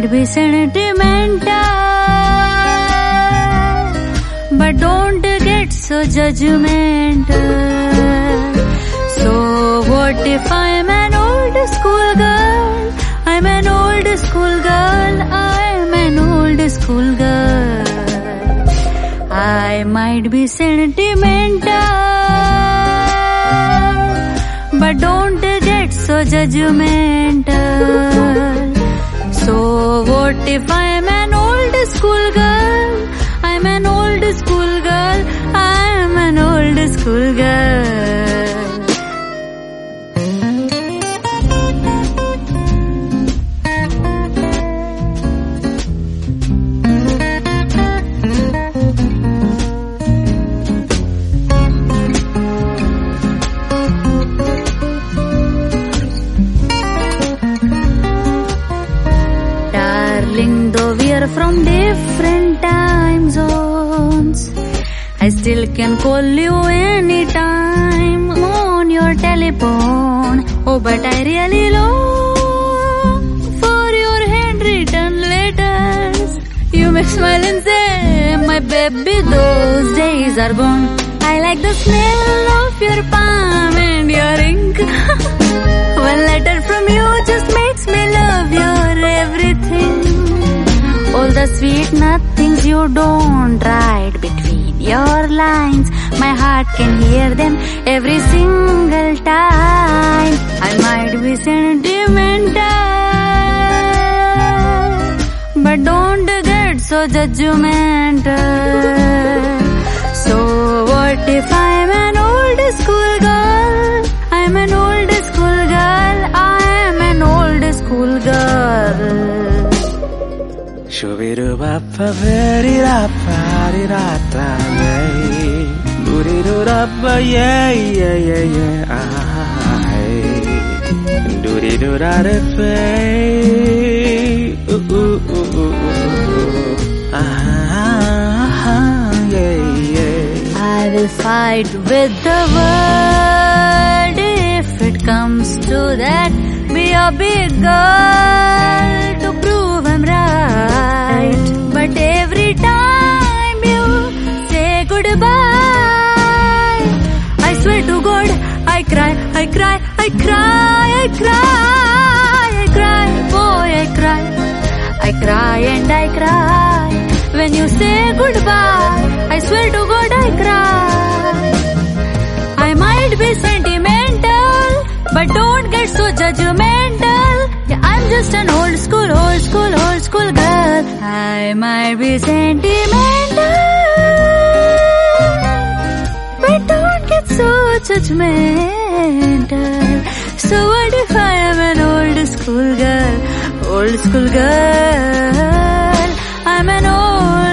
might be sentimental, but don't get so judgmental. So what if I'm an old school girl? I'm an old school girl. I'm an old school girl. I might be sentimental, but don't get so judgmental. So what if I'm an old school girl? I'm an old school girl. I'm an old school girl. Though we are from different time zones, I still can call you anytime on your telephone. Oh, but I really long for your handwritten letters. You make smile and say, my baby, those days are gone. I like the smell of your palm and your ink. One letter from you just makes me love your everything. All the sweet nothings you don't write between your lines, my heart can hear them every single time. I might be sentimental, but don't get so judgmental. So what if I'm an old school girl? I'm an old school girl. I'm an old school girl. Shubidu bapa very rapa di rata hey, duridu rapa yeah yeah yeah yeah ah, duridu rada hey, ah yeah yeah. I will fight with the world if it comes to that. Be a big girl to prove I'm right. But every time you say goodbye, I swear to God, I cry, I cry, I cry, I cry, I cry, boy, I cry. I cry and I cry. When you say goodbye, I swear to God, I cry. I might be sentimental, but don't get so judgmental. Yeah, I'm just an old school girl. I might be sentimental, but don't get so judgmental. So what if I am an old school girl? Old school girl. I'm an old